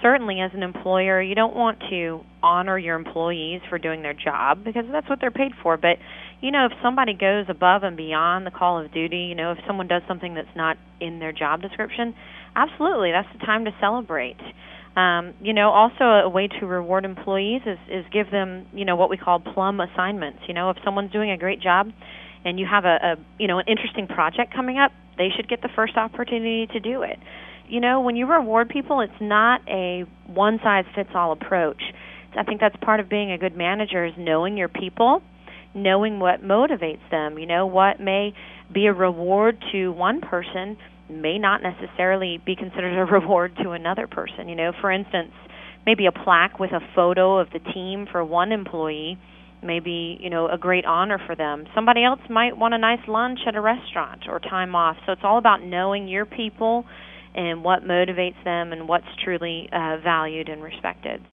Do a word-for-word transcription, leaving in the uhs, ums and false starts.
certainly as an employer, you don't want to honor your employees for doing their job because that's what they're paid for. But, you know, if somebody goes above and beyond the call of duty, you know, if someone does something that's not in their job description, absolutely, that's the time to celebrate. Um, you know, also a way to reward employees is, is give them, you know, what we call plum assignments. You know, if someone's doing a great job and you have a, a you know, an interesting project coming up, they should get the first opportunity to do it. You know, when you reward people, it's not a one-size-fits-all approach. I think that's part of being a good manager is knowing your people, knowing what motivates them. You know, what may be a reward to one person may not necessarily be considered a reward to another person. You know, for instance, maybe a plaque with a photo of the team for one employee may be, you know, a great honor for them. Somebody else might want a nice lunch at a restaurant or time off. So it's all about knowing your people and what motivates them and what's truly uh, valued and respected.